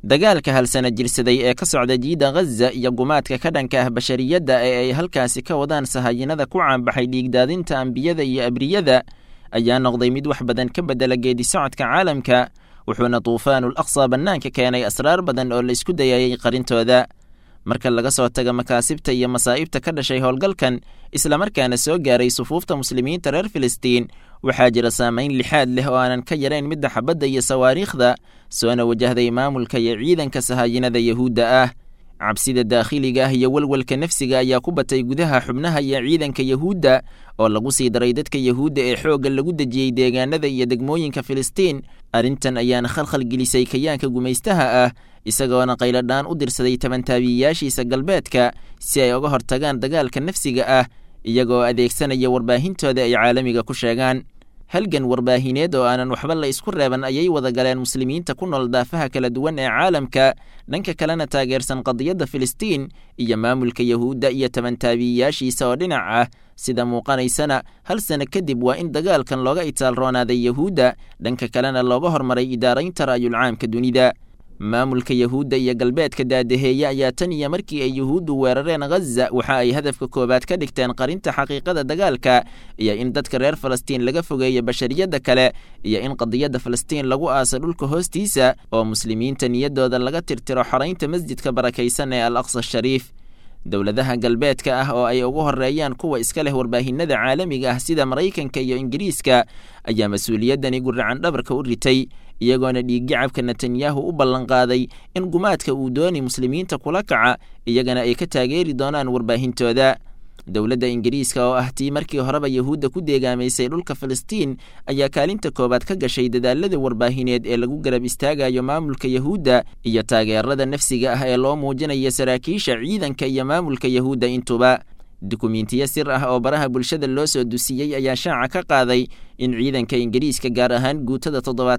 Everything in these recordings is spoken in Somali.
dagaalka hal sana jirsaday ee ka socda jiida Gaza iyo gumaadka ka dhanka ah bashariyadda ee ay halkaasi ka wadaan sahaayinada ku caanbaxay dhiigdaadinta ambiyada iyo abriyada ayaa noqday mid wax badan ka bedela geedi socodka caalamka, wuxuuna duufaanul aqsa bannaanka keenay asraar badan oo la isku dayayay qarintooda. marka laga soo taga makaasibta iyo masaa'ibta ka dhashay howlgalkan islamarkaana soo gaaray sufuufta muslimiinta reer Filistiin, waxaa jira saamayn lixaad leh oo aanan ka yarayn midda xabadda iyo sawaariikhda soona wajahday maamulka iyo ciidanka sahaayinada Yahuudda ah. cabsida daakhiliga ah iyo walwalka nafsiga ayaa ku batay gudaha xubnaha iyo ciidanka Yahuudda oo lagu sii daray dadka Yahuudda ee xoogga lagu dejiyey deegaanada iyo degmooyinka Filistiin. arrintan ayaana khalkhal gelisay kayaanka gumaystaha ah, isagoona qayladhaan u dirsaday tabantaabiyaashiisa galbeedka si ay uga hortagaan dagaalka nafsiga ah, iyagoo adeegsanaya warbaahintooda ay caalamiga ku sheegaan. halgan warbaahineed oo aanan waxba la isku reeban ayay wada galeen muslimiinta ku nool daafaha kala duwan ee caalamka, dhanka kalena taageersan qadiyadda Filistiin iyo maamulka Yahuudda iyo tabantaabiyaashiisa oo dhinac ah. sida muuqanaysana hal sano kadib waa in dagaalkan looga itaal roonaaday Yahuudda, dhanka kalena looga hormaray idaaraynta ra'yul caamka dunida. maamulka Yahuudda iyo galbeedka daadaheeya ayaa tan iyo markii ay Yahuuddu weerareen Gaza waxa ay hadafka koobaad ka dhigteen qarinta xaqiiqada dagaalka iyo in dadka reer Falastiin laga fogeeyo bashariyadda kale iyo in qadiyadda Falastiin lagu aaso dhulka hoostiisa oo muslimiinta niyadooda laga tirtiro xoreynta masjidka barakaysan ee Al-Aqsa Shariif. dowladaha galbeedka ah oo ay ugu horeeyaan kuwa iska leh warbaahinada caalamiga ah sida Mareykanka iyo Ingiriiska ayaa mas'uuliyadani guracan dhabarka u ritay, iyagoona dhiiggacabka Netanyahu u ballan qaaday in gumaadka uu dooni muslimiinta kula kaca iyagana ay ka taageeri doonaan warbaahintooda. dowladda Ingiriiska oo ah tii markii horeba Yahuudda ku deegaamaysay dhulka Filistiin ayaa kaalinta koobaad ka gashay dadaalada warbaahineed ee lagu garab istaagayo maamulka Yahuudda iyo taageerada nafsiga ah ee loo muujinayo saraakiisha ciidanka iyo maamulka Yahuudda intuba. dukumiintiyo sir ah oo baraha bulshada loo soo dusiyey ayaa shaaca ka qaaday in ciidanka Ingiriiska gaar ahaan guutada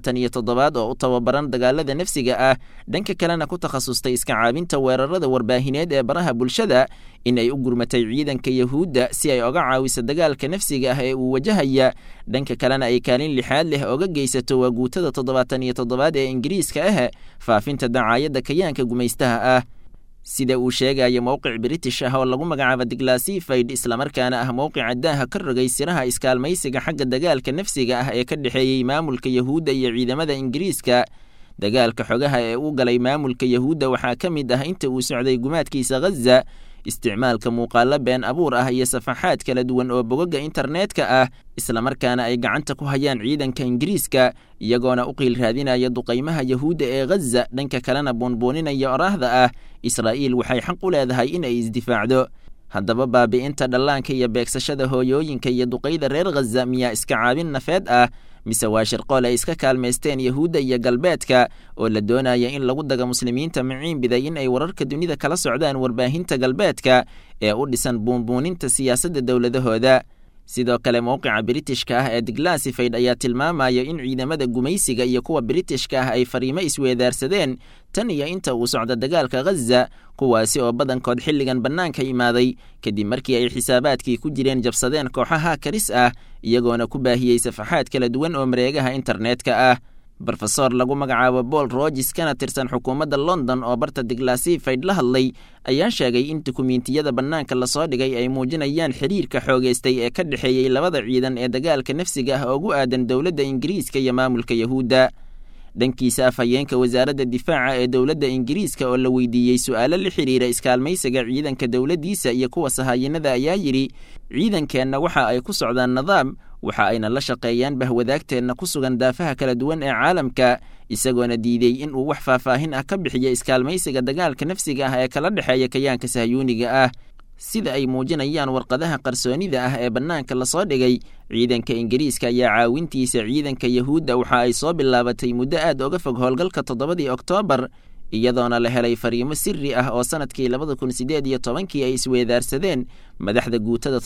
77 oo u tababaran dagaalada nafsiga ah, dhanka kalena ku takhasustay iska caabinta weerarada warbaahineed ee baraha bulshada, in ay u gurmatay ciidanka Yahuudda si ay uga caawiso dagaalka nafsiga ah ee uu wajahaya, dhanka kalena ay kaalin lixaad leh uga geysato waa guutada 77 ee Ingiriiska ah faafinta dacaayadda kayaanka gumaystaha ah. sida uu sheegayo mowqic British ah oo lagu magacaabo Declassified, islamarkaana ah mowqica daaha ka rogay siraha iskaalmaysiga xagga dagaalka nafsiga ah ee ka dhexeeyey maamulka Yahuudda iyo ciidamada Ingiriiska. dagaalka xogaha ee uu galay maamulka Yahuudda waxaa ka mid ah inta uu socday gumaadkiisa Gaza isticmaalka muuqaalo been abuur ah iyo safaxaad kala duwan oo bogagga internetka ah, islamarkaana ay gacanta ku hayaan ciidanka Ingiriiska, iyagoona u qiil raadinaya duqaymaha Yahuudda ee Gaza, dhanka kalena buunbuuninaya oraahda ah Israa'iil waxay xaq u leedahay in ay isdifaacdo. haddaba baabi'inta dhallaanka iyo beegsashada hooyooyinka iyo duqayda reer Gaza miyaa iska caabin nafeed ah, mise waa shirqool ay iska kaalmaysteen Yahuudda iyo galbeedka oo la doonaya in lagu daga muslimiinta miciin biday in ay wararka dunida kala socdaan warbaahinta galbeedka ee u dhisan buunbuuninta siyaasadda dowladahooda. sidoo kale mowqica Britishka ah ee Declassified ayaa tilmaamaya in ciidamada gumaysiga iyo kuwa Britishka ah ay fariimo isweedaarsadeen tan iyo inta uu socdo dagaalka Gaza, kuwaasi oo badankood xilligan bannaanka imaaday kadib markii ay xisaabaadkii ku jireen jabsadeen kooxaha karis ah, iyagoona ku baahiyey safaxaad kala duwan oo mareegaha internetka ah. Professor lagu magacaabo Paul Rogers kana tirsan xukuumadda London oo barta Declassified la hadlay ayaa sheegay in dukumiintiyada bannaanka la soo dhigay ay muujinayaan xiriirka xoogeystay ee ka dhexeeyay labada ciidan ee dagaalka nafsiga ah oo ugu aadan dowladda Ingiriiska iyo maamulka Yahuudda. dhankiisa afhayeenka wasaaradda difaaca ee dowladda Ingiriiska oo la weydiiyey su'aalo la xiriira iskaalmaysiga ciidanka dowladdiisa iyo kuwa sahaayinada ayaa yidhi ciidankeenna waxa ay ku socdaan nidaam, waxa ayna la shaqeeyaan bahwadaagteenna ku sugan daafaha kala duwan ee caalamka, isagoona diiday in uu wax faahfaahin ah ka bixiyo iskaalmaysiga dagaalka nafsiga ah ee kala dhexeeya kayaanka sahyuuniga ah. sida ay muujinayaan warqadaha qarsoonida ah ee bannaanka la soo dhigay, ciidanka Ingiriiska ayaa caawintiisa ciidanka Yahuudda waxa ay soo bilaabatay muddo aad uga fog howlgalka 7 Oktoobar, iyadoona la helay fariimo sirri ah oo sanadkii 2018 ay isweedaarsadeen madaxda guutada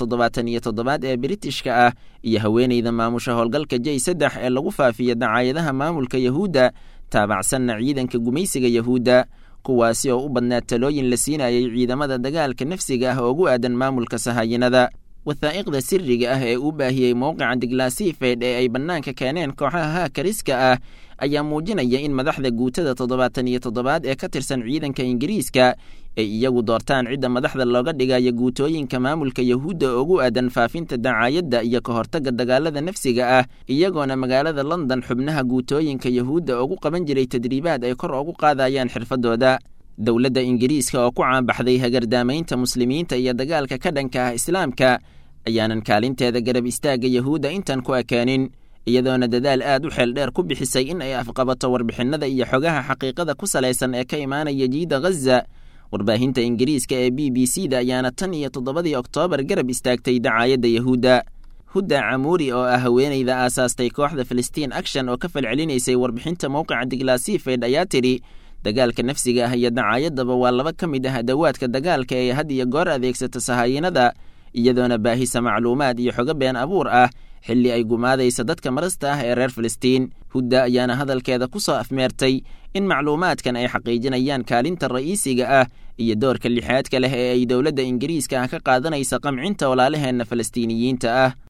77 ee Britishka ah iyo haweeneyda maamusha howlgalka J3 ee lagu faafiyo dacaayadaha maamulka Yahuudda taabacsanna ciidanka gumaysiga Yahuudda, kuwaasi oo u badnaa talooyin la siinayay ciidamada dagaalka nafsiga ah oo ugu aadan maamulka sahaayinada. wathaa'iqda sirriga ah ee uu baahiyey mowqica diglaasiifeed ee ay bannaanka keeneen kooxaha haakariska ah ayaa muujinaya in madaxda guutada 77 ee ka tirsan ciidanka Ingiriiska ay iyagu doortaan cidda madaxda looga dhigayo guutooyinka maamulka Yahuudda ugu aadan faafinta dacaayadda iyo ka hortagga dagaalada nafsiga ah, iyagoona magaalada London xubnaha guutooyinka Yahuudda ugu qaban jiray tadriibaad ay kor ugu qaadayaan xirfadooda. dowladda Ingiriiska oo ku caanbaxday hagardaamaynta muslimiinta iyo dagaalka ka dhanka ah Islaamka ayaanan kaalinteeda garab istaagga Yahuudda intan ku ekaanin, iyadoona dadaal aad u xeel dheer ku bixisay in ay afqabato warbixinada iyo xogaha xaqiiqada ku salaysan ee ka imaanaya jiida Gaza. warbaahinta Ingiriiska ee BBC-da ayaana 7 Oktoobar garab istaagtay dacaayadda Yahuudda. Huda Camuri oo ah haweeneyda aasaastay kooxda Palestine Action oo ka falcelinaysay warbixinta mowqica diglaasiifeed ayaa tiri dagaalka nafsiga ah iyo dacaayadaba waa laba ka mid ah adawaadka dagaalka ee had iyo goor adeegsata sahaayinada, iyadoona baahisa macluumaad iyo xogo been abuur ah xilli ay gumaadaysa dadka marasta ah ee reer Filistiin. Huda ayaana hadalkeeda ku soo afmeertay in macluumaadkan ay xaqiijinayaan kaalinta ra'iisiga ah iyo doorka lixaadka leh ee ay dowladda Ingiriiska ka qaadanaysa qamcinta walaalaheena Falastiiniyiinta ah.